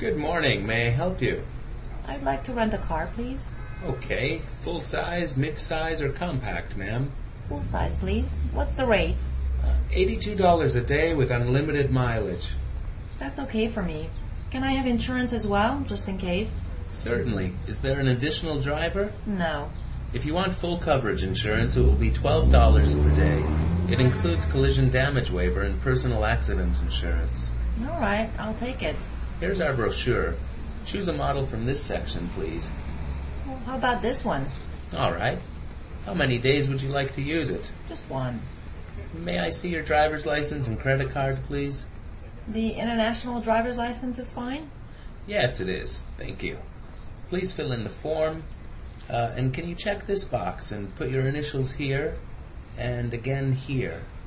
Good morning. May I help you? I'd like to rent a car, please. Okay. Full size, mid-size, or compact, ma'am? Full size, please. What's the rate? $82 a day with unlimited mileage. That's okay for me. Can I have insurance as well, just in case? Certainly. Is there an additional driver? No. If you want full coverage insurance, it will be $12 per day. It includes collision damage waiver and personal accident insurance. All right, I'll take it. Here's our brochure. Choose a model from this section, please. Well, how about this one? All right. How many days would you like to use it? Just one. May I see your driver's license and credit card, please? The international driver's license is fine? Yes, it is. Thank you. Please fill in the form. And can you check this box and put your initials here and again here?